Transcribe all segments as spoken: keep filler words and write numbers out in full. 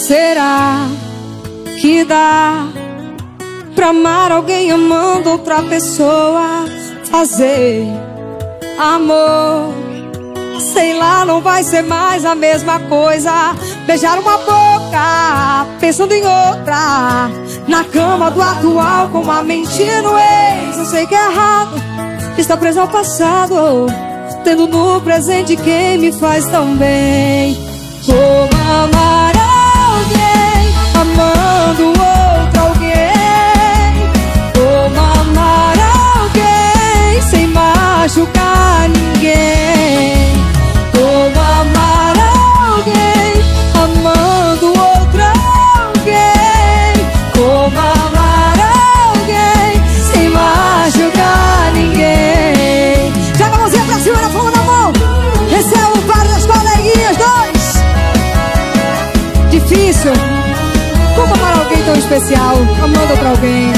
Será que dá pra amar alguém amando outra pessoa? Fazer amor, sei lá, não vai ser mais a mesma coisa. Beijar uma boca pensando em outra, na cama do atual com uma mentira no ex. Eu sei que é errado, está preso ao passado, tendo no presente quem me faz tão bem. Como amar alguém amando outro alguém? Como amar alguém sem machucar ninguém? Como amar alguém amando outro alguém? Como amar alguém sem machucar ninguém? Joga a mãozinha pra cima, na palma da mão. Esse é o par das coleguinhas, dois. Difícil. Como amar alguém tão especial, amando outra alguém?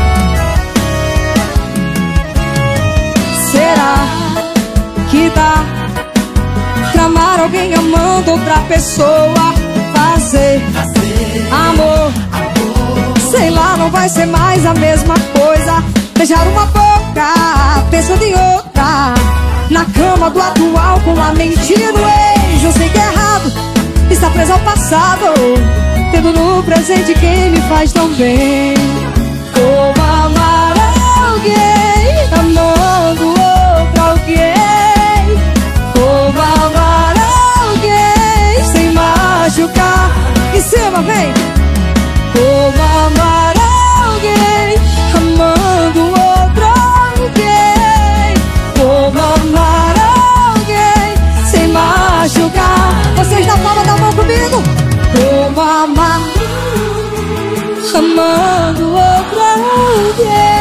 Será que dá pra amar alguém amando outra pessoa? Fazer amor, sei lá, não vai ser mais a mesma coisa. Beijar uma boca pensando em outra, na cama do atual com a mentira do ex. Eu sei que é errado, está preso ao passado, tendo no presente quem me faz tão bem. Como amar alguém amando outro alguém? Como amar alguém sem machucar? Em cima, vem! Como amar alguém amando outro alguém? Como amar alguém sem machucar? Vocês na palma da mão comigo. Como amar amando outro alguém?